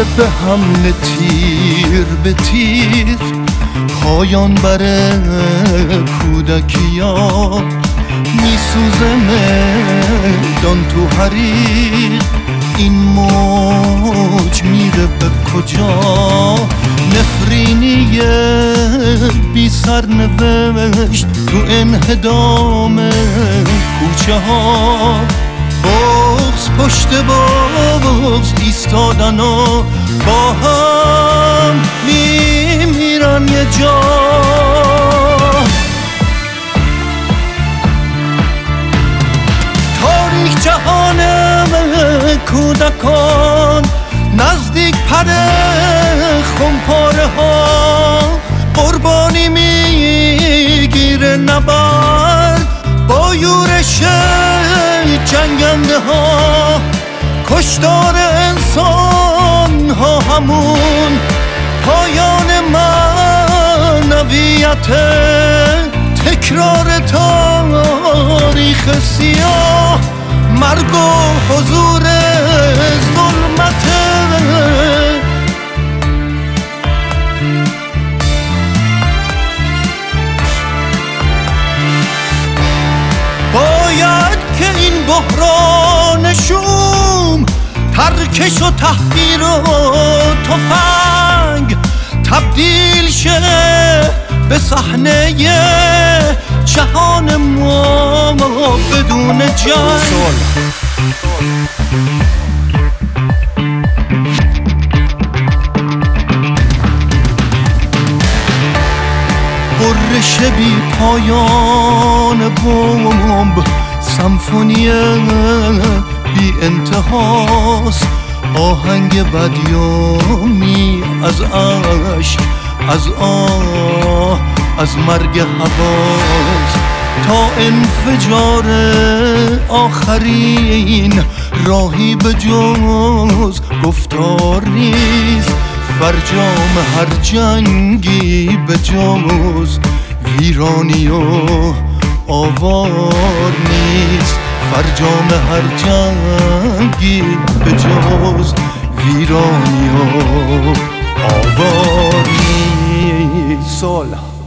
میره به حمله تیر به تیر، پایان بره کودکیا، میسوزه میدان تو حریق، این موج میره به کجا؟ نفرینی بی سرنوشت تو انهدام کوچه ها، بغض پشت بغض ایستادن و با هم میمیرن یه جا. تاریک جهان کودکان، نزدیک پره خمپاره ها، قربانی میگیره نبرد با یورش جنگنده ها، کشتار انسان ها همون پایان معنویت، تکرار تاریخ سیاه، مرگ و حضور ظلمت. باید که این بحران شوم، ترکش و تحقیر و تفنگ تبدیل شه به صحنه جهان ما بدون جنگ. برش بی پایان بمب، سمفونی بی انتهاست، آهنگ بدیومی از عشق، از آه، از مرگ حواس تا انفجار آخرین، راهی به جز گفتار نیست، فرجام هر جنگی به جز ویرانی و آوار نیست، فرجام هر جنگی به جز ویرانی و آوار نیست.